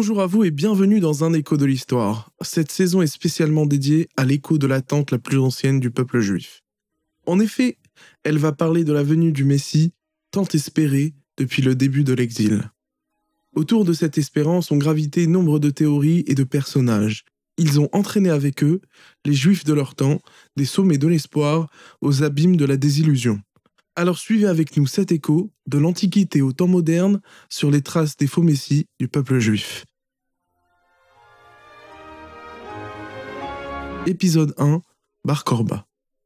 Bonjour à vous et bienvenue dans un écho de l'histoire. Cette saison est spécialement dédiée à l'écho de l'attente la plus ancienne du peuple juif. En effet, elle va parler de la venue du Messie, tant espéré depuis le début de l'exil. Autour de cette espérance ont gravité nombre de théories et de personnages. Ils ont entraîné avec eux les Juifs de leur temps, des sommets de l'espoir aux abîmes de la désillusion. Alors suivez avec nous cet écho de l'Antiquité au temps moderne sur les traces des faux messies du peuple juif. Épisode 1, Bar Korba.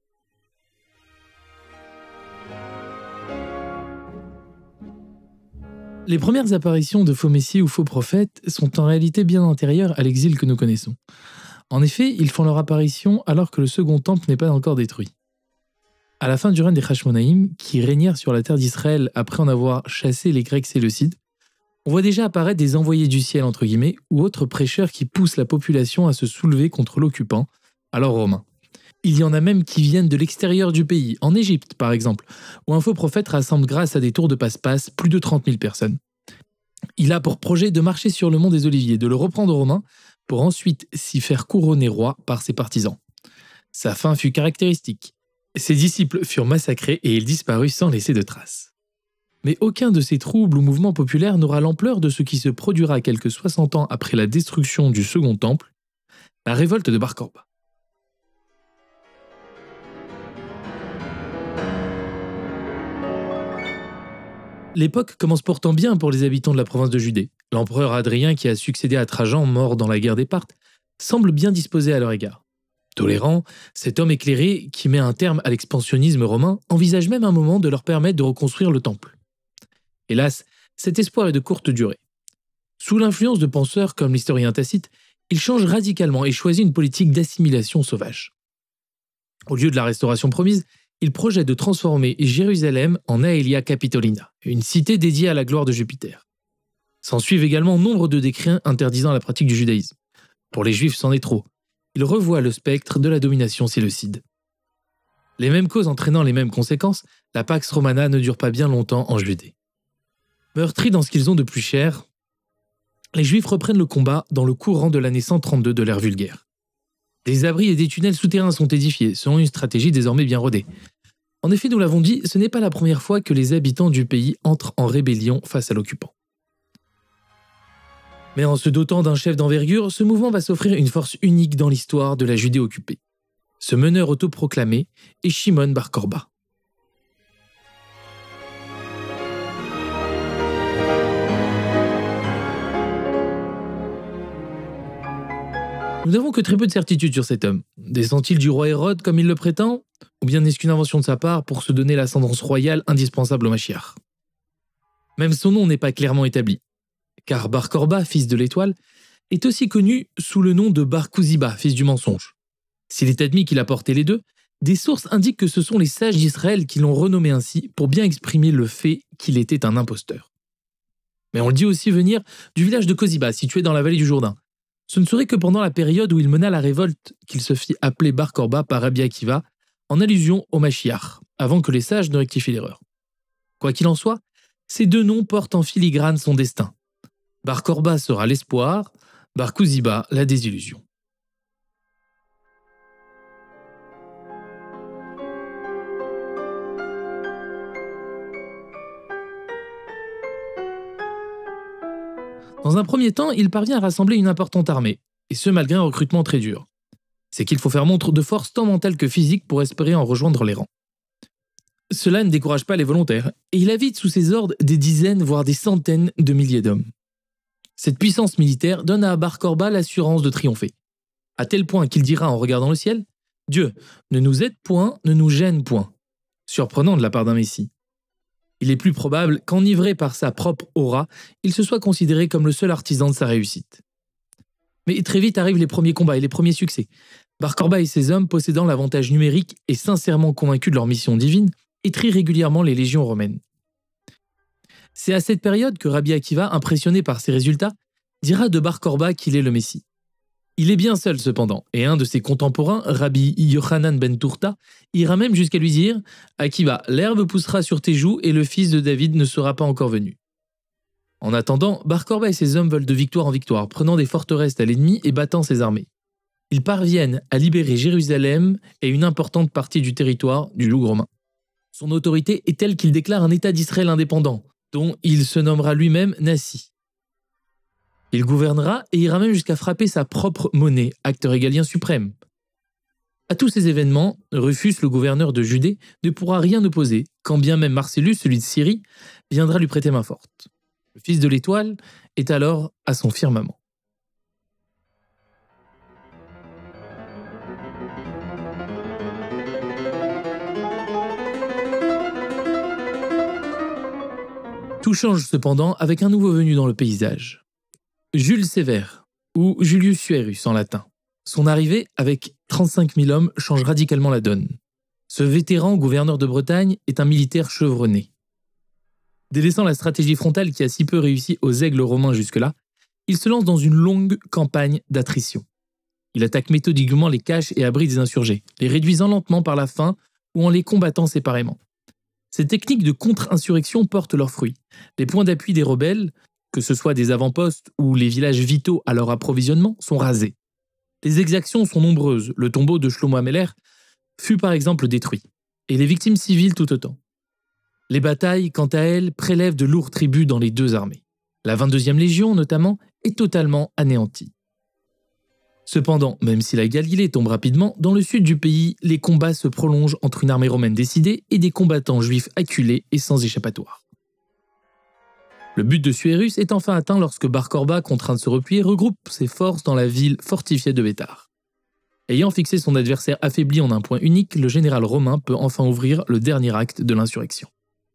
Les premières apparitions de faux messies ou faux prophètes sont en réalité bien antérieures à l'exil que nous connaissons. En effet, ils font leur apparition alors que le second temple n'est pas encore détruit. À la fin du règne des Hashmonaïm, qui régnèrent sur la terre d'Israël après en avoir chassé les Grecs séleucides, on voit déjà apparaître des envoyés du ciel entre guillemets ou autres prêcheurs qui poussent la population à se soulever contre l'occupant, alors romain. Il y en a même qui viennent de l'extérieur du pays, en Égypte par exemple, où un faux prophète rassemble grâce à des tours de passe-passe plus de 30 000 personnes. Il a pour projet de marcher sur le mont des Oliviers, de le reprendre aux Romains, pour ensuite s'y faire couronner roi par ses partisans. Sa fin fut caractéristique. Ses disciples furent massacrés et il disparut sans laisser de traces. Mais aucun de ces troubles ou mouvements populaires n'aura l'ampleur de ce qui se produira quelques 60 ans après la destruction du Second Temple, la révolte de Bar Korba. L'époque commence pourtant bien pour les habitants de la province de Judée. L'empereur Hadrien, qui a succédé à Trajan, mort dans la guerre des Parthes, semble bien disposé à leur égard. Tolérant, cet homme éclairé, qui met un terme à l'expansionnisme romain, envisage même un moment de leur permettre de reconstruire le temple. Hélas, cet espoir est de courte durée. Sous l'influence de penseurs comme l'historien Tacite, il change radicalement et choisit une politique d'assimilation sauvage. Au lieu de la restauration promise, il projette de transformer Jérusalem en Aelia Capitolina, une cité dédiée à la gloire de Jupiter. S'ensuivent également nombre de décrets interdisant la pratique du judaïsme. Pour les Juifs, c'en est trop. Il revoit le spectre de la domination séleucide. Les mêmes causes entraînant les mêmes conséquences, la Pax Romana ne dure pas bien longtemps en Judée. Meurtris dans ce qu'ils ont de plus cher, les Juifs reprennent le combat dans le courant de l'année 132 de l'ère vulgaire. Des abris et des tunnels souterrains sont édifiés, selon une stratégie désormais bien rodée. En effet, nous l'avons dit, ce n'est pas la première fois que les habitants du pays entrent en rébellion face à l'occupant. Mais en se dotant d'un chef d'envergure, ce mouvement va s'offrir une force unique dans l'histoire de la Judée occupée. Ce meneur autoproclamé est Shimon Bar Korba. Nous n'avons que très peu de certitudes sur cet homme. Descend-il du roi Hérode comme il le prétend, ou bien n'est-ce qu'une invention de sa part pour se donner l'ascendance royale indispensable au Mashiach? Même son nom n'est pas clairement établi. Car Bar Korba, fils de l'étoile, est aussi connu sous le nom de Bar Kouziba, fils du mensonge. S'il est admis qu'il a porté les deux, des sources indiquent que ce sont les sages d'Israël qui l'ont renommé ainsi pour bien exprimer le fait qu'il était un imposteur. Mais on le dit aussi venir du village de Kouziba, situé dans la vallée du Jourdain. Ce ne serait que pendant la période où il mena la révolte qu'il se fit appeler Bar Korba par Rabbi Akiva, en allusion au Mashiach, avant que les sages ne rectifient l'erreur. Quoi qu'il en soit, ces deux noms portent en filigrane son destin. Bar Korba sera l'espoir, Bar Kouziba la désillusion. Dans un premier temps, il parvient à rassembler une importante armée, et ce malgré un recrutement très dur. C'est qu'il faut faire montre de force tant mentale que physique pour espérer en rejoindre les rangs. Cela ne décourage pas les volontaires, et il invite sous ses ordres des dizaines, voire des centaines de milliers d'hommes. Cette puissance militaire donne à Bar Korba l'assurance de triompher, à tel point qu'il dira en regardant le ciel « Dieu, ne nous aide point, ne nous gêne point ». Surprenant de la part d'un Messie. Il est plus probable qu'enivré par sa propre aura, il se soit considéré comme le seul artisan de sa réussite. Mais très vite arrivent les premiers combats et les premiers succès. Bar Korba et ses hommes, possédant l'avantage numérique et sincèrement convaincus de leur mission divine, étrient régulièrement les légions romaines. C'est à cette période que Rabbi Akiva, impressionné par ses résultats, dira de Bar Korba qu'il est le Messie. Il est bien seul cependant, et un de ses contemporains, Rabbi Yochanan ben Tourta, ira même jusqu'à lui dire « Akiva, l'herbe poussera sur tes joues et le fils de David ne sera pas encore venu ». En attendant, Bar Korba et ses hommes volent de victoire en victoire, prenant des forteresses à l'ennemi et battant ses armées. Ils parviennent à libérer Jérusalem et une importante partie du territoire du joug romain. Son autorité est telle qu'il déclare un État d'Israël indépendant, dont il se nommera lui-même Nassi. Il gouvernera et ira même jusqu'à frapper sa propre monnaie, acte régalien suprême. À tous ces événements, Rufus, le gouverneur de Judée, ne pourra rien opposer, quand bien même Marcellus, celui de Syrie, viendra lui prêter main forte. Le fils de l'Étoile est alors à son firmament. Tout change cependant avec un nouveau venu dans le paysage. Jules Sévère, ou Julius Suerus en latin. Son arrivée, avec 35 000 hommes, change radicalement la donne. Ce vétéran gouverneur de Bretagne est un militaire chevronné. Délaissant la stratégie frontale qui a si peu réussi aux aigles romains jusque-là, il se lance dans une longue campagne d'attrition. Il attaque méthodiquement les caches et abris des insurgés, les réduisant lentement par la faim ou en les combattant séparément. Ces techniques de contre-insurrection portent leurs fruits. Les points d'appui des rebelles, que ce soit des avant-postes ou les villages vitaux à leur approvisionnement, sont rasés. Les exactions sont nombreuses, le tombeau de Shlomo Ameler fut par exemple détruit, et les victimes civiles tout autant. Les batailles, quant à elles, prélèvent de lourds tributs dans les deux armées. La 22e Légion, notamment, est totalement anéantie. Cependant, même si la Galilée tombe rapidement, dans le sud du pays, les combats se prolongent entre une armée romaine décidée et des combattants juifs acculés et sans échappatoire. Le but de Suerus est enfin atteint lorsque Bar Korba, contraint de se replier, regroupe ses forces dans la ville fortifiée de Bétar. Ayant fixé son adversaire affaibli en un point unique, le général romain peut enfin ouvrir le dernier acte de l'insurrection.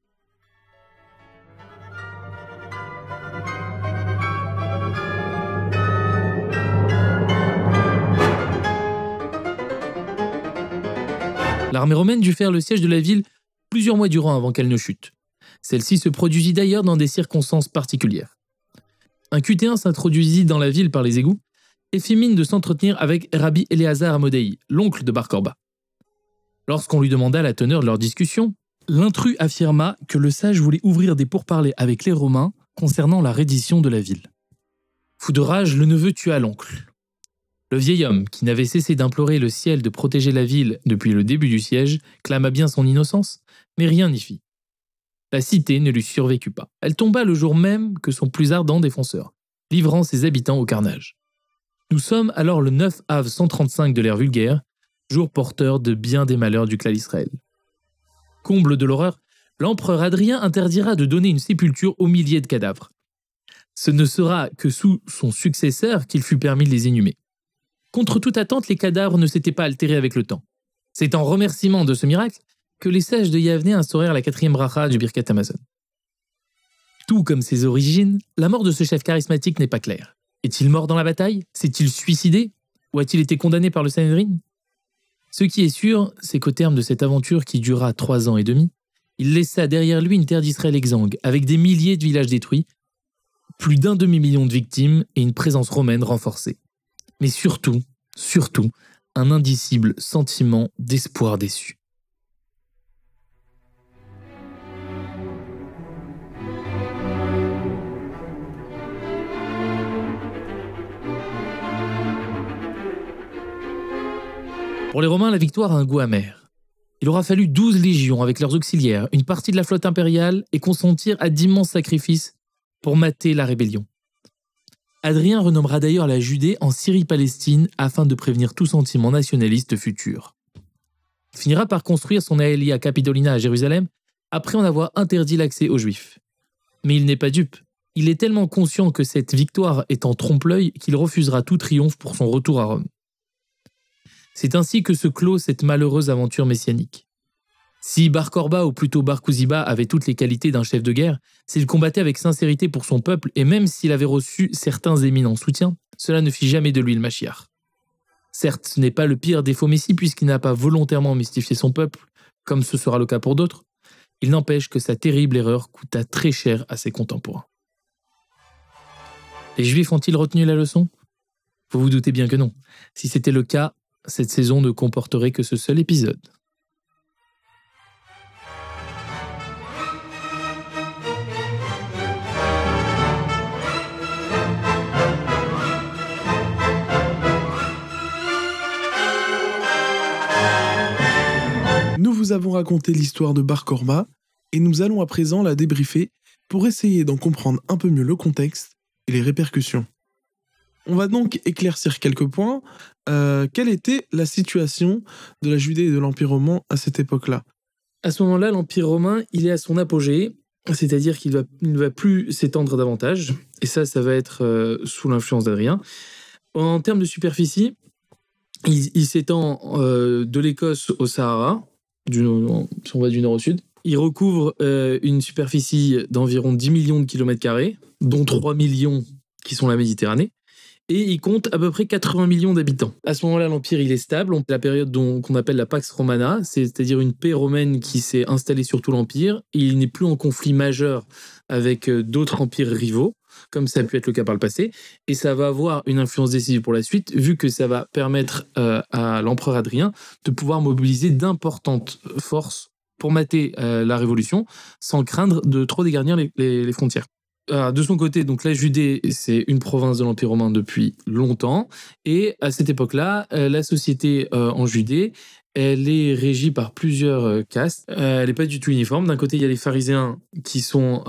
L'armée romaine dut faire le siège de la ville plusieurs mois durant avant qu'elle ne chute. Celle-ci se produisit d'ailleurs dans des circonstances particulières. Un Cutéen s'introduisit dans la ville par les égouts et fit mine de s'entretenir avec Rabbi Éléazar Amodei, l'oncle de Bar Korba. Lorsqu'on lui demanda la teneur de leur discussion, l'intrus affirma que le sage voulait ouvrir des pourparlers avec les Romains concernant la reddition de la ville. Fou de rage, le neveu tua l'oncle. Le vieil homme, qui n'avait cessé d'implorer le ciel de protéger la ville depuis le début du siège, clama bien son innocence, mais rien n'y fit. La cité ne lui survécut pas. Elle tomba le jour même que son plus ardent défenseur, livrant ses habitants au carnage. Nous sommes alors le 9 Av 135 de l'ère vulgaire, jour porteur de bien des malheurs du clan d'Israël. Comble de l'horreur, l'empereur Adrien interdira de donner une sépulture aux milliers de cadavres. Ce ne sera que sous son successeur qu'il fut permis de les inhumer. Contre toute attente, les cadavres ne s'étaient pas altérés avec le temps. C'est en remerciement de ce miracle que les sages de Yavne instaurèrent la 4e bracha du Birkat Hamazon. Tout comme ses origines, la mort de ce chef charismatique n'est pas claire. Est-il mort dans la bataille? S'est-il suicidé? Ou a-t-il été condamné par le Sanhédrin? Ce qui est sûr, c'est qu'au terme de cette aventure qui dura 3 ans et demi, il laissa derrière lui une terre d'Israël exsangue, avec des milliers de villages détruits, plus d'1 demi-million de victimes et une présence romaine renforcée. Mais surtout, un indicible sentiment d'espoir déçu. Pour les Romains, la victoire a un goût amer. Il aura fallu 12 légions avec leurs auxiliaires, une partie de la flotte impériale et consentir à d'immenses sacrifices pour mater la rébellion. Adrien renommera d'ailleurs la Judée en Syrie-Palestine afin de prévenir tout sentiment nationaliste futur. Il finira par construire son Aelia Capitolina à Jérusalem après en avoir interdit l'accès aux Juifs. Mais il n'est pas dupe. Il est tellement conscient que cette victoire est en trompe-l'œil qu'il refusera tout triomphe pour son retour à Rome. C'est ainsi que se clôt cette malheureuse aventure messianique. Si Bar Korba, ou plutôt Bar Kouziba, avait toutes les qualités d'un chef de guerre, s'il combattait avec sincérité pour son peuple et même s'il avait reçu certains éminents soutiens, cela ne fit jamais de lui le Machiach. Certes, ce n'est pas le pire défaut Messie puisqu'il n'a pas volontairement mystifié son peuple, comme ce sera le cas pour d'autres. Il n'empêche que sa terrible erreur coûta très cher à ses contemporains. Les Juifs ont-ils retenu la leçon? Vous vous doutez bien que non. Si c'était le cas, cette saison ne comporterait que ce seul épisode. vous avons raconté l'histoire de Bar Korba et nous allons à présent la débriefer pour essayer d'en comprendre un peu mieux le contexte et les répercussions. On va donc éclaircir quelques points. Quelle était la situation de la Judée et de l'Empire romain à cette époque-là ? À ce moment-là, l'Empire romain, il est à son apogée, c'est-à-dire qu'il ne va plus s'étendre davantage, et ça va être sous l'influence d'Adrien. En termes de superficie, il s'étend de l'Écosse au Sahara, si on va du nord au sud. Il recouvre une superficie d'environ 10 millions de kilomètres carrés, dont 3 millions qui sont la Méditerranée, et il compte à peu près 80 millions d'habitants. À ce moment-là, l'Empire il est stable. La période qu'on appelle la Pax Romana, c'est-à-dire une paix romaine qui s'est installée sur tout l'Empire. Il n'est plus en conflit majeur avec d'autres empires rivaux, comme ça a pu être le cas par le passé. Et ça va avoir une influence décisive pour la suite, vu que ça va permettre à l'empereur Adrien de pouvoir mobiliser d'importantes forces pour mater la Révolution, sans craindre de trop dégarnir les frontières. De son côté, donc la Judée, c'est une province de l'Empire romain depuis longtemps, et à cette époque-là, la société en Judée, elle est régie par plusieurs castes. Elle n'est pas du tout uniforme. D'un côté, il y a les pharisiens qui sont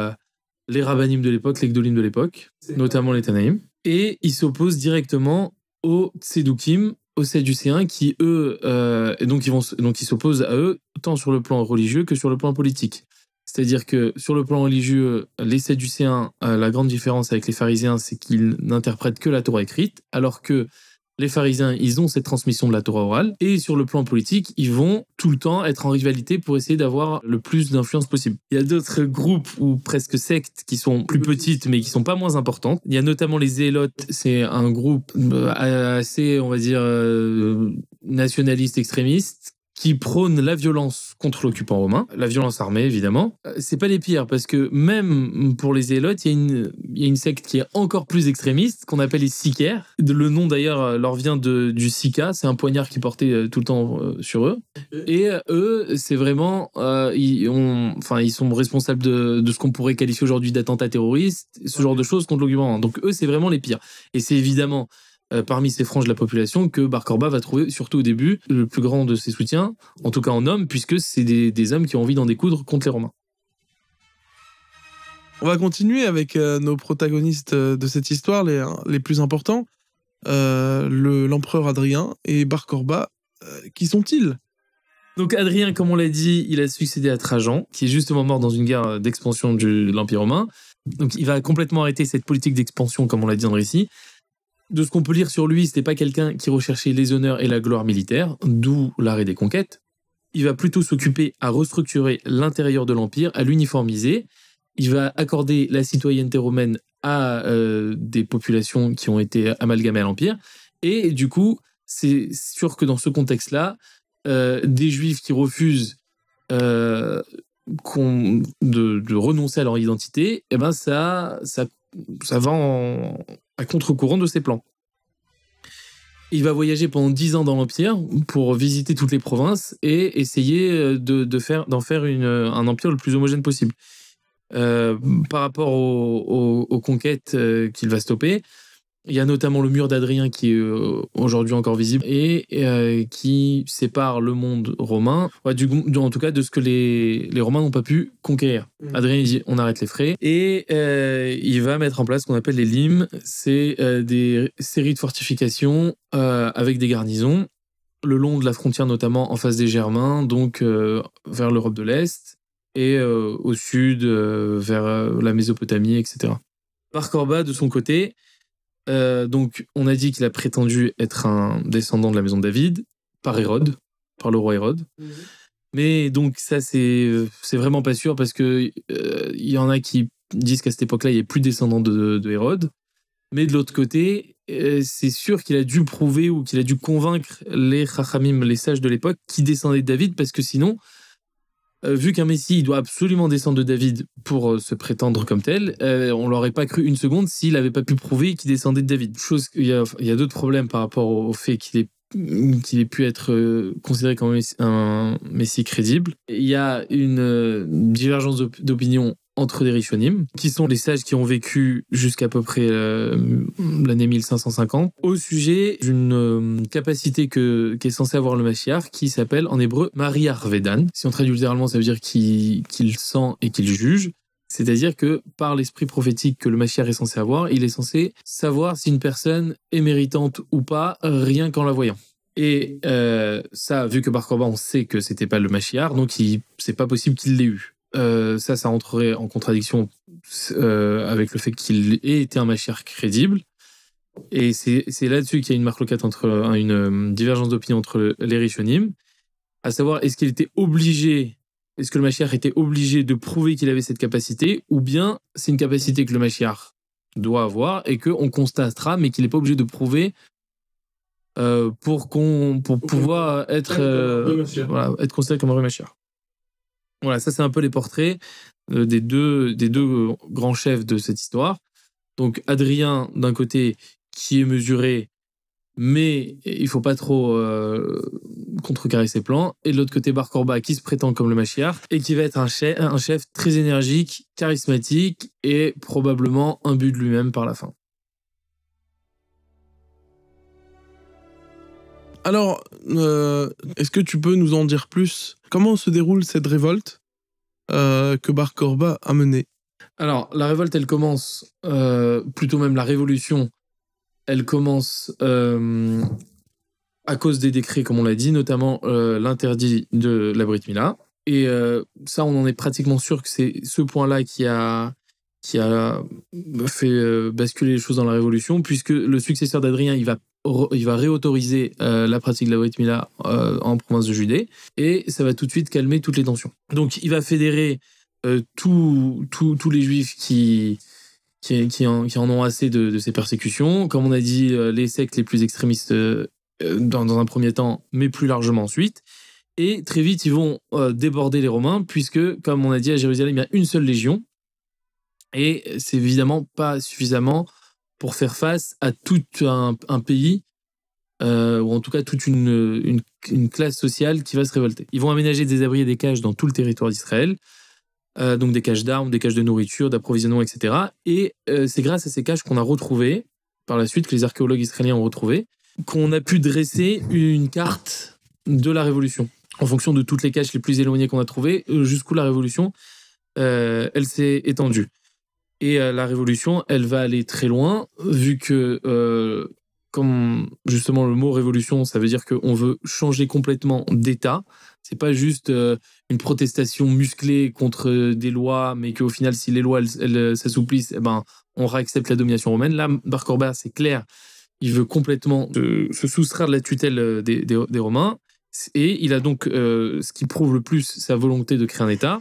les rabbinim de l'époque, les gdolim de l'époque, notamment les Tanaïm, et ils s'opposent directement aux Tsédoukim, aux Sadducéens, qui eux, donc ils s'opposent à eux tant sur le plan religieux que sur le plan politique. C'est-à-dire que sur le plan religieux, les Sadducéens, la grande différence avec les pharisiens, c'est qu'ils n'interprètent que la Torah écrite, alors que les pharisiens, ils ont cette transmission de la Torah orale. Et sur le plan politique, ils vont tout le temps être en rivalité pour essayer d'avoir le plus d'influence possible. Il y a d'autres groupes ou presque sectes qui sont plus petites, mais qui sont pas moins importantes. Il y a notamment les Zélotes, c'est un groupe assez, on va dire, nationaliste extrémiste, qui prône la violence contre l'occupant romain, la violence armée évidemment. C'est pas les pires, parce que même pour les Zélotes, il y a une secte qui est encore plus extrémiste, qu'on appelle les Sicaires. Le nom d'ailleurs leur vient du Sika, c'est un poignard qu'ils portaient tout le temps sur eux. Et eux, c'est vraiment, ils sont responsables de ce qu'on pourrait qualifier aujourd'hui d'attentats terroristes, ce genre de choses contre l'occupant romain. Donc eux, c'est vraiment les pires. Et c'est évidemment parmi ces franges de la population que Bar Korba va trouver, surtout au début, le plus grand de ses soutiens, en tout cas en hommes, puisque c'est des hommes qui ont envie d'en découdre contre les Romains. On va continuer avec nos protagonistes de cette histoire, les plus importants, l'empereur Adrien et Bar Korba. Qui sont-ils ? Donc Adrien, comme on l'a dit, il a succédé à Trajan, qui est justement mort dans une guerre d'expansion de l'Empire romain. Donc il va complètement arrêter cette politique d'expansion, comme on l'a dit dans le récit. De ce qu'on peut lire sur lui, c'était pas quelqu'un qui recherchait les honneurs et la gloire militaire, d'où l'arrêt des conquêtes. Il va plutôt s'occuper à restructurer l'intérieur de l'Empire, à l'uniformiser. Il va accorder la citoyenneté romaine à des populations qui ont été amalgamées à l'Empire. Et du coup, c'est sûr que dans ce contexte-là, des Juifs qui refusent de renoncer à leur identité, eh ben ça va à contre-courant de ses plans. Il va voyager pendant 10 ans dans l'Empire pour visiter toutes les provinces et essayer d'en faire un empire le plus homogène possible. Par rapport aux conquêtes qu'il va stopper, il y a notamment le mur d'Adrien qui est aujourd'hui encore visible et qui sépare le monde romain, en tout cas de ce que les Romains n'ont pas pu conquérir. Adrien il dit on arrête les frais et il va mettre en place ce qu'on appelle les limes, c'est des séries de fortifications avec des garnisons le long de la frontière, notamment en face des Germains, donc vers l'Europe de l'Est et au sud vers la Mésopotamie, etc. Bar Korba de son côté, donc on a dit qu'il a prétendu être un descendant de la maison de David par Hérode, par le roi Hérode. Mais donc ça c'est vraiment pas sûr parce que il y en a qui disent qu'à cette époque-là il n'y a plus de descendants de Hérode. Mais de l'autre côté, c'est sûr qu'il a dû prouver ou qu'il a dû convaincre les Chachamim, les sages de l'époque, qui descendaient de David, parce que sinon, vu qu'un Messie il doit absolument descendre de David pour se prétendre comme tel, on l'aurait pas cru une seconde s'il n'avait pas pu prouver qu'il descendait de David. Il y a d'autres problèmes par rapport au fait qu'il ait pu être considéré comme un Messie crédible. Il y a une divergence d'opinion entre les Rishonim, qui sont les sages qui ont vécu jusqu'à peu près l'année 1550, au sujet d'une capacité qu'est censé avoir le Mashiach, qui s'appelle en hébreu Mariach Vedan. Si on traduit littéralement, ça veut dire qu'il sent et qu'il juge. C'est-à-dire que par l'esprit prophétique que le Mashiach est censé avoir, il est censé savoir si une personne est méritante ou pas, rien qu'en la voyant. Et ça, vu que Bar Korba, on sait que c'était pas le Mashiach, donc c'est pas possible qu'il l'ait eu. Ça entrerait en contradiction avec le fait qu'il ait été un Mashiach crédible. Et c'est là-dessus qu'il y a une marloquette une divergence d'opinion entre les Rishonim, à savoir est-ce que le Mashiach était obligé de prouver qu'il avait cette capacité, ou bien c'est une capacité que le Mashiach doit avoir et qu'on constatera, mais qu'il n'est pas obligé de prouver pour pouvoir être considéré comme un vrai Mashiach. Voilà, ça c'est un peu les portraits des deux grands chefs de cette histoire. Donc Adrien, d'un côté, qui est mesuré, mais il faut pas trop contrecarrer ses plans. Et de l'autre côté, Bar Korba, qui se prétend comme le Mashiach, et qui va être un chef très énergique, charismatique, et probablement imbu de lui-même par la fin. Alors, est-ce que tu peux nous en dire plus? Comment se déroule cette révolte que Bar Korba a menée? Alors, la révolte, elle commence, plutôt même la révolution, elle commence à cause des décrets, comme on l'a dit, notamment l'interdit de la Brit Mila. Et ça, on en est pratiquement sûr que c'est ce point-là qui a fait basculer les choses dans la révolution, puisque le successeur d'Adrien, il va réautoriser la pratique de la Brit Mila en province de Judée, et ça va tout de suite calmer toutes les tensions. Donc, il va fédérer tous les Juifs qui en ont assez de ces persécutions. Comme on a dit, les sectes les plus extrémistes dans un premier temps, mais plus largement ensuite. Et très vite, ils vont déborder les Romains, puisque, comme on a dit, à Jérusalem, il y a une seule légion. Et c'est évidemment pas suffisamment pour faire face à tout un pays, ou en tout cas toute une classe sociale qui va se révolter. Ils vont aménager des abris et des cages dans tout le territoire d'Israël. Donc des caches d'armes, des caches de nourriture, d'approvisionnement, etc. Et c'est grâce à ces caches qu'on a retrouvées, par la suite, que les archéologues israéliens ont retrouvé, qu'on a pu dresser une carte de la Révolution, en fonction de toutes les caches les plus éloignées qu'on a trouvées, jusqu'où la Révolution, elle s'est étendue. Et la Révolution, elle va aller très loin, vu que, comme justement le mot Révolution, ça veut dire qu'on veut changer complètement d'État. C'est pas juste une protestation musclée contre des lois, mais qu'au final, si les lois elles s'assouplissent, on réaccepte la domination romaine. Là, Bar Korba, c'est clair, il veut complètement se soustraire de la tutelle des Romains, et il a donc, ce qui prouve le plus sa volonté de créer un État,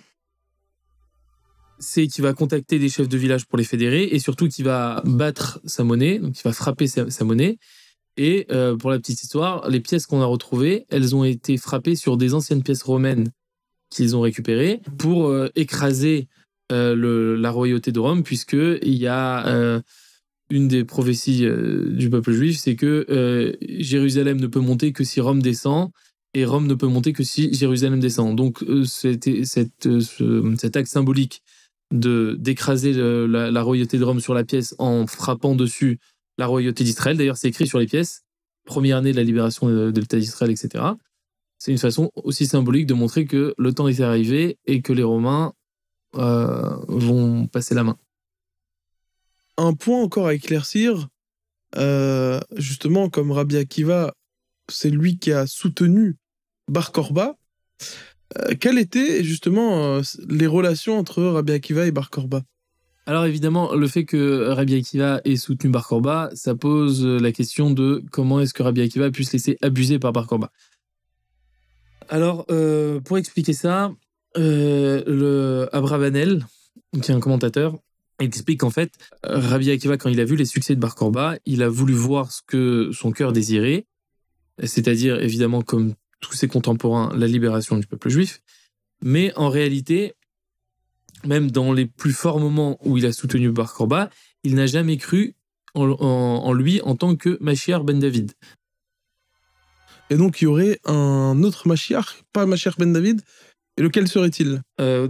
c'est qu'il va contacter des chefs de village pour les fédérer, et surtout qu'il va battre sa monnaie, donc il va frapper sa monnaie. Et pour la petite histoire, les pièces qu'on a retrouvées, elles ont été frappées sur des anciennes pièces romaines qu'ils ont récupérées pour écraser la royauté de Rome, puisqu'il y a une des prophéties du peuple juif, c'est que Jérusalem ne peut monter que si Rome descend, et Rome ne peut monter que si Jérusalem descend. Donc cet acte symbolique d'écraser la royauté de Rome sur la pièce en frappant dessus la royauté d'Israël. D'ailleurs, c'est écrit sur les pièces, première année de la libération de l'État d'Israël, etc. C'est une façon aussi symbolique de montrer que le temps est arrivé et que les Romains vont passer la main. Un point encore à éclaircir, justement, comme Rabbi Akiva, c'est lui qui a soutenu Bar Korba. Quelles étaient justement les relations entre Rabbi Akiva et Bar Korba? Alors évidemment, le fait que Rabbi Akiva ait soutenu Bar Korba, ça pose la question de comment est-ce que Rabbi Akiva puisse se laisser abuser par Bar Korba. Alors, pour expliquer ça, le Abravanel, qui est un commentateur, explique qu'en fait, Rabbi Akiva, quand il a vu les succès de Bar Korba, il a voulu voir ce que son cœur désirait, c'est-à-dire évidemment comme tous ses contemporains, la libération du peuple juif, mais en réalité, même dans les plus forts moments où il a soutenu Bar Korba, il n'a jamais cru en lui en tant que Mashiach ben David. Et donc il y aurait un autre Mashiach, pas Mashiach ben David, Et lequel serait-il?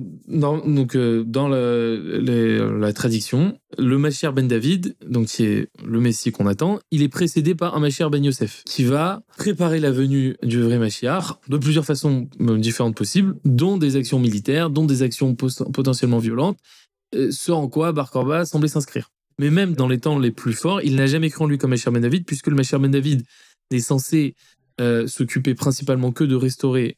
Dans la tradition, le Mashiach ben David, donc qui est le Messie qu'on attend, il est précédé par un Mashiach ben Yosef, qui va préparer la venue du vrai Mashiach de plusieurs façons différentes possibles, dont des actions militaires, dont des actions potentiellement violentes, ce en quoi Bar Korba semblait s'inscrire. Mais même dans les temps les plus forts, il n'a jamais cru en lui comme Mashiach ben David, puisque le Mashiach ben David est censé s'occuper principalement que de restaurer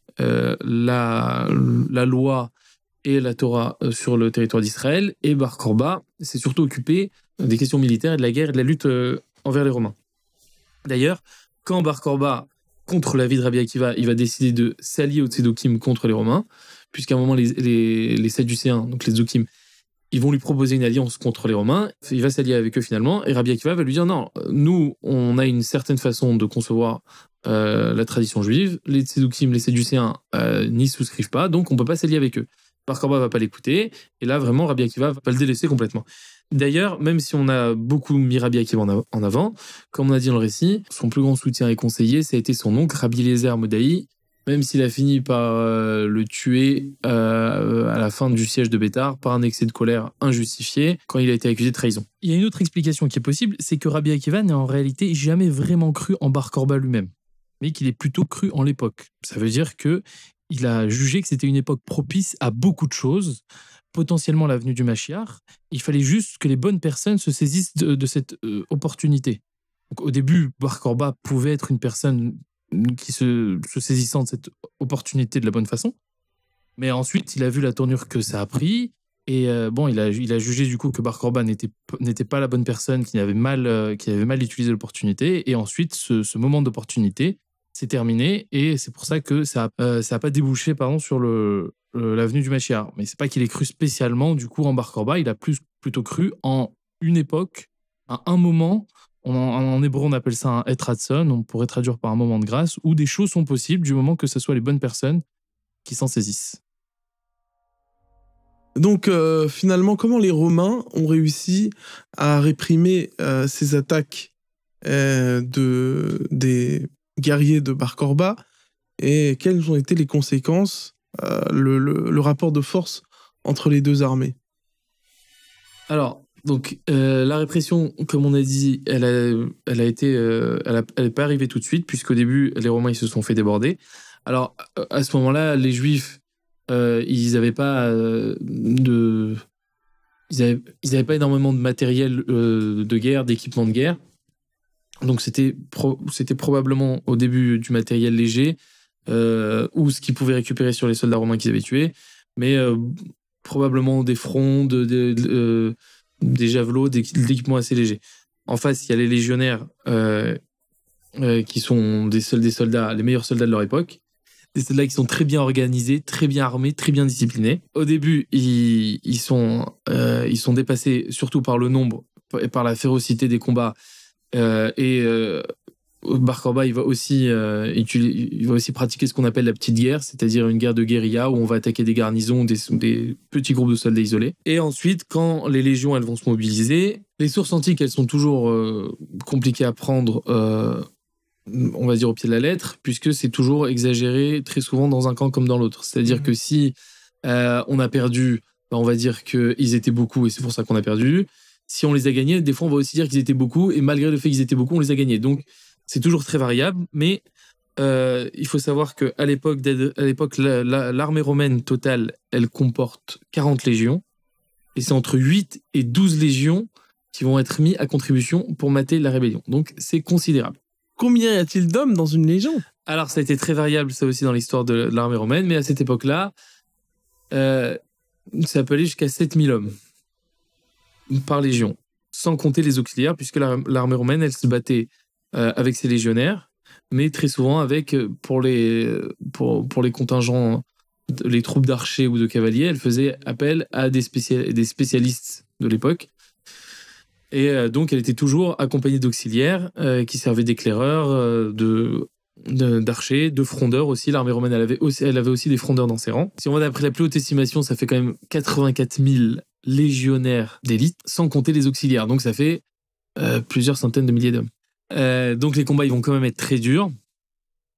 la loi et la Torah sur le territoire d'Israël, et Bar Korba s'est surtout occupé des questions militaires et de la guerre et de la lutte envers les Romains. D'ailleurs, quand Bar Korba, contre l'avis de Rabbi Akiva, il va décider de s'allier aux Tzedokim contre les Romains, puisqu'à un moment les Sadducéens, donc les Tzedokim, ils vont lui proposer une alliance contre les Romains, il va s'allier avec eux finalement, et Rabbi Akiva va lui dire non, nous, on a une certaine façon de concevoir la tradition juive, les Tzedokim, les Sadducéens n'y souscrivent pas, donc on ne peut pas s'allier avec eux. Bar Korba va pas l'écouter, et là vraiment Rabbi Akiva va pas le délaisser complètement. D'ailleurs, même si on a beaucoup mis Rabbi Akiva en avant, comme on a dit dans le récit, son plus grand soutien et conseiller, ça a été son oncle Rabbi Eliezer Modaï, même s'il a fini par le tuer à la fin du siège de Béthar par un excès de colère injustifié quand il a été accusé de trahison. Il y a une autre explication qui est possible, c'est que Rabbi Akiva n'a en réalité jamais vraiment cru en Bar Korba lui-même, mais qu'il est plutôt cru en l'époque. Ça veut dire qu'il a jugé que c'était une époque propice à beaucoup de choses, potentiellement la venue du Mashiach. Il fallait juste que les bonnes personnes se saisissent de cette opportunité. Donc, au début, Bar Korba pouvait être une personne qui se saisissant de cette opportunité de la bonne façon. Mais ensuite, il a vu la tournure que ça a pris. Et il a jugé du coup que Bar Korba n'était pas la bonne personne, qui avait mal utilisé l'opportunité. Et ensuite, ce moment d'opportunité s'est terminé. Et c'est pour ça que ça a pas débouché sur la venue du Mashiach. Mais c'est pas qu'il ait cru spécialement du coup en Bar Korba. Il a plutôt cru en une époque, à un moment. En hébreu, on appelle ça un Et Ratzon, on pourrait traduire par un moment de grâce, où des choses sont possibles du moment que ce soit les bonnes personnes qui s'en saisissent. Donc finalement, comment les Romains ont réussi à réprimer ces attaques des guerriers de Bar Korba, et quelles ont été les conséquences, le rapport de force entre les deux armées? Alors, donc, la répression, comme on a dit, elle n'est pas arrivée tout de suite, puisqu'au début, les Romains ils se sont fait déborder. Alors, à ce moment-là, les Juifs, ils n'avaient pas ils avaient pas énormément de matériel de guerre, d'équipement de guerre. Donc, c'était probablement au début du matériel léger, ou ce qu'ils pouvaient récupérer sur les soldats romains qu'ils avaient tués, mais probablement des frondes, des javelots, de l'équipement assez léger. En face, il y a les légionnaires qui sont des soldats, les meilleurs soldats de leur époque. Des soldats qui sont très bien organisés, très bien armés, très bien disciplinés. Au début, ils sont dépassés surtout par le nombre et par la férocité des combats. Bar Korba, il va aussi pratiquer ce qu'on appelle la petite guerre, c'est-à-dire une guerre de guérilla où on va attaquer des garnisons, des petits groupes de soldats isolés. Et ensuite, quand les légions elles vont se mobiliser, les sources antiques elles sont toujours compliquées à prendre, on va dire au pied de la lettre, puisque c'est toujours exagéré très souvent dans un camp comme dans l'autre. C'est-à-dire que si on a perdu, on va dire qu'ils étaient beaucoup et c'est pour ça qu'on a perdu. Si on les a gagnés, des fois on va aussi dire qu'ils étaient beaucoup et malgré le fait qu'ils étaient beaucoup, on les a gagnés. Donc c'est toujours très variable, mais il faut savoir qu'à l'époque, l'armée romaine totale, elle comporte 40 légions, et c'est entre 8 et 12 légions qui vont être mis à contribution pour mater la rébellion. Donc c'est considérable. Combien y a-t-il d'hommes dans une légion? Alors ça a été très variable, ça aussi, dans l'histoire de l'armée romaine, mais à cette époque-là, ça peut aller jusqu'à 7000 hommes par légion, sans compter les auxiliaires, puisque l'armée romaine, elle se battait avec ses légionnaires, mais très souvent avec, pour les contingents, les troupes d'archers ou de cavaliers, elle faisait appel à des spécialistes de l'époque. Et donc, elle était toujours accompagnée d'auxiliaires qui servaient d'éclaireurs, d'archers, de frondeurs aussi. L'armée romaine, elle avait aussi des frondeurs dans ses rangs. Si on va d'après la plus haute estimation, ça fait quand même 84 000 légionnaires d'élite, sans compter les auxiliaires. Donc, ça fait plusieurs centaines de milliers d'hommes. Donc les combats ils vont quand même être très durs.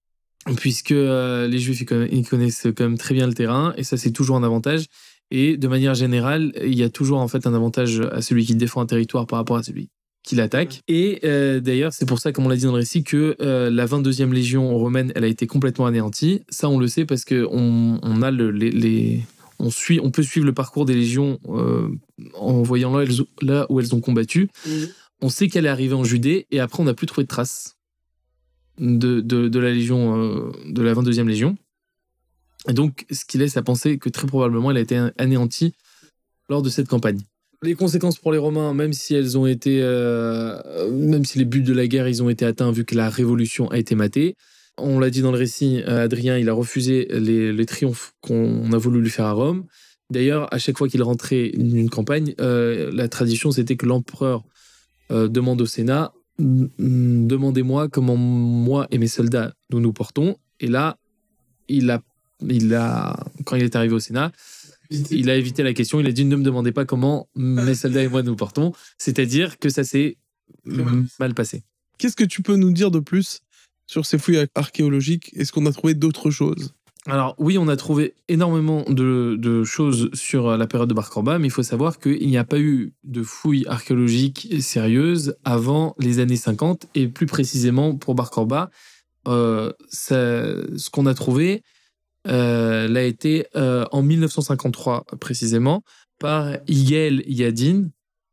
puisque les Juifs ils connaissent quand même très bien le terrain, et ça c'est toujours un avantage. Et de manière générale, il y a toujours en fait un avantage à celui qui défend un territoire par rapport à celui qui l'attaque. Et d'ailleurs, c'est pour ça, comme on l'a dit dans le récit, que la 22e Légion romaine, elle a été complètement anéantie. Ça, on le sait parce que on a on peut suivre le parcours des légions en voyant là où elles ont combattu. On sait qu'elle est arrivée en Judée, et après, on n'a plus trouvé de traces de la Légion, de la 22e Légion. Et donc, ce qui laisse à penser que très probablement, elle a été anéantie lors de cette campagne. Les conséquences pour les Romains, même si elles ont été, même si les buts de la guerre ils ont été atteints, vu que la révolution a été matée. On l'a dit dans le récit, Adrien, il a refusé les triomphes qu'on a voulu lui faire à Rome. D'ailleurs, à chaque fois qu'il rentrait d'une campagne, la tradition c'était que l'empereur demande au Sénat, demandez-moi comment moi et mes soldats nous portons. Et là, quand il est arrivé au Sénat, il a évité la question. Il a dit, ne me demandez pas comment mes soldats et moi nous portons. C'est-à-dire que ça s'est mal passé. Qu'est-ce que tu peux nous dire de plus sur ces fouilles archéologiques? Est-ce qu'on a trouvé d'autres choses? Alors oui, on a trouvé énormément de choses sur la période de Bar Korba, mais il faut savoir qu'il n'y a pas eu de fouilles archéologiques sérieuses avant les années 50, et plus précisément pour Bar Korba, ce qu'on a trouvé l'a été en 1953 précisément par Yigael Yadin.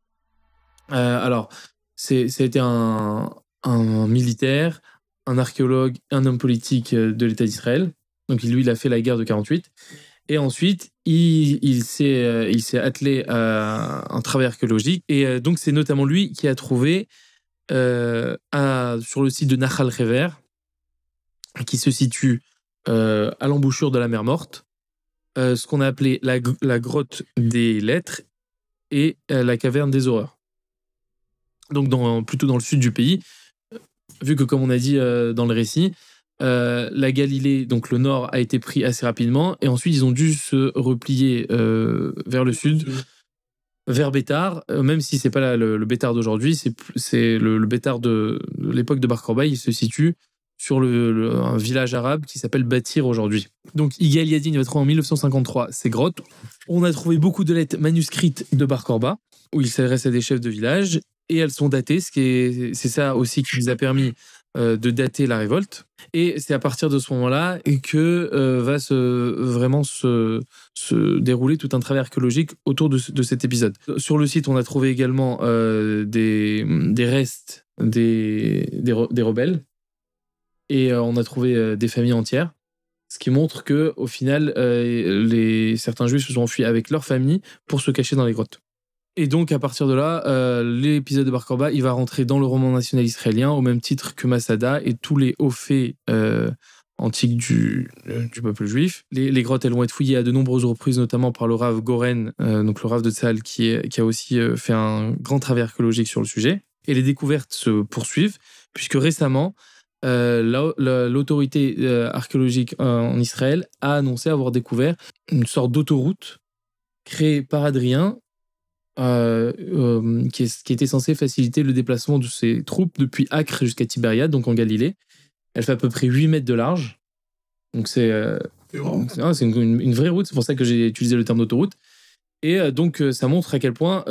Alors, ça a été un militaire, un archéologue, un homme politique de l'État d'Israël. Donc lui, il a fait la guerre de 48. Et ensuite, il s'est attelé à un travail archéologique. Et donc, c'est notamment lui qui a trouvé sur le site de Nahal Rever, qui se situe à l'embouchure de la mer Morte, ce qu'on a appelé la grotte des lettres et la caverne des horreurs. Donc plutôt dans le sud du pays, vu que comme on a dit dans le récit, la Galilée, donc le nord, a été pris assez rapidement, et ensuite ils ont dû se replier vers le sud, vers Bétar, même si c'est pas le Bétar d'aujourd'hui, c'est le Bétar de l'époque de Bar Korba. Il se situe sur un village arabe qui s'appelle Batir aujourd'hui. Donc Yigael Yadin va trouver en 1953 ces grottes. On a trouvé beaucoup de lettres manuscrites de Bar Korba, où il s'adresse à des chefs de village, et elles sont datées, c'est ça aussi qui nous a permis de dater la révolte. Et c'est à partir de ce moment-là que va vraiment se dérouler tout un travail archéologique autour de cet épisode. Sur le site, on a trouvé également des restes des rebelles, et on a trouvé des familles entières, ce qui montre que au final, certains juifs se sont enfuis avec leur famille pour se cacher dans les grottes. Et donc, à partir de là, l'épisode de Bar Korba, il va rentrer dans le roman national israélien au même titre que Masada et tous les hauts faits antiques du peuple juif. Les grottes, elles vont être fouillées à de nombreuses reprises, notamment par le Rav Goren, donc le Rav de Tzahal, qui a aussi fait un grand travail archéologique sur le sujet. Et les découvertes se poursuivent, puisque récemment, l'autorité archéologique en Israël a annoncé avoir découvert une sorte d'autoroute créée par Adrien, qui était censée faciliter le déplacement de ses troupes depuis Acre jusqu'à Tibériade, donc en Galilée. Elle fait à peu près 8 mètres de large. Donc c'est une vraie route, c'est pour ça que j'ai utilisé le terme d'autoroute. Et donc ça montre à quel point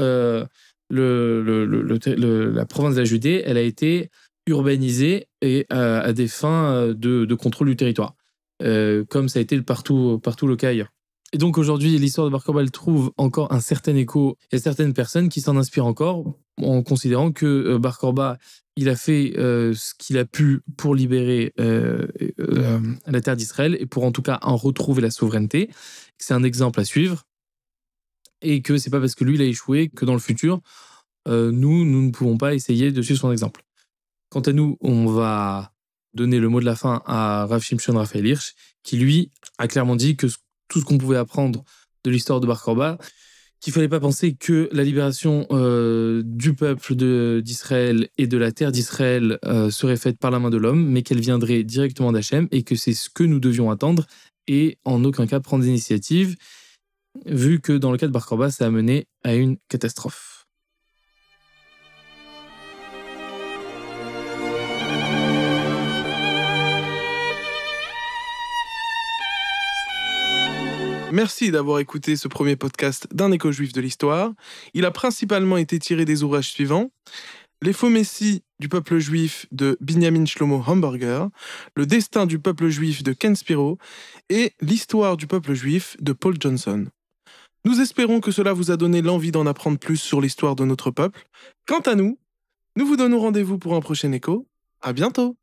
la province de la Judée, elle a été urbanisée et à des fins de contrôle du territoire, comme ça a été partout le cas ailleurs. Et donc aujourd'hui, l'histoire de Bar Korba, elle trouve encore un certain écho. Il y a certaines personnes qui s'en inspirent encore en considérant que Bar Korba, il a fait ce qu'il a pu pour libérer la terre d'Israël et pour en tout cas en retrouver la souveraineté. C'est un exemple à suivre, et que c'est pas parce que lui il a échoué que dans le futur, nous ne pouvons pas essayer de suivre son exemple. Quant à nous, on va donner le mot de la fin à Rav Shimshon Raphaël Hirsch, qui lui a clairement dit que tout ce qu'on pouvait apprendre de l'histoire de Bar Korba, qu'il ne fallait pas penser que la libération du peuple d'Israël et de la terre d'Israël serait faite par la main de l'homme, mais qu'elle viendrait directement d'Hachem, et que c'est ce que nous devions attendre et en aucun cas prendre des initiatives, vu que dans le cas de Bar Korba, ça a mené à une catastrophe. Merci d'avoir écouté ce premier podcast d'un éco-juif de l'histoire. Il a principalement été tiré des ouvrages suivants: Les faux messies du peuple juif de Binyamin Shlomo Hamburger, Le destin du peuple juif de Ken Spiro et L'histoire du peuple juif de Paul Johnson. Nous espérons que cela vous a donné l'envie d'en apprendre plus sur l'histoire de notre peuple. Quant à nous, nous vous donnons rendez-vous pour un prochain écho. À bientôt!